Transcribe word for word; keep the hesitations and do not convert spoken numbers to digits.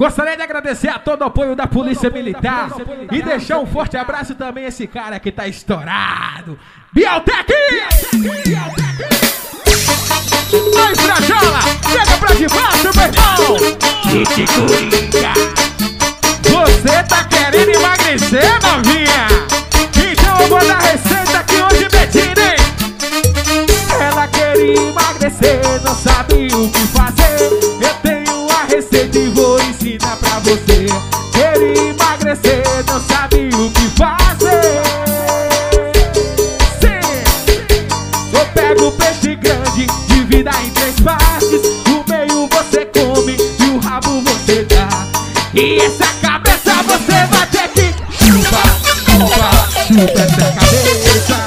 Gostaria de agradecer a todo o apoio da Polícia Militar e deixar um forte abraço também a esse cara que tá estourado. Bieltec! Vai, Frajola! Chega pra debaixo, meu irmão! Gente Coringa! Você tá querendo emagrecer, novinha? Então eu vou dar receita que hoje Betina, hein? Ela queria emagrecer, não sabe o que fazer. Eu tenho a receita e vou ensinar pra você. Queria emagrecer, não sabe o que fazer. Sim. Eu pego o peixe grande, divida em três partes. No meio você come e o rabo você dá. E essa cabeça você vai ter que chupa, chupa, chupa essa cabeça.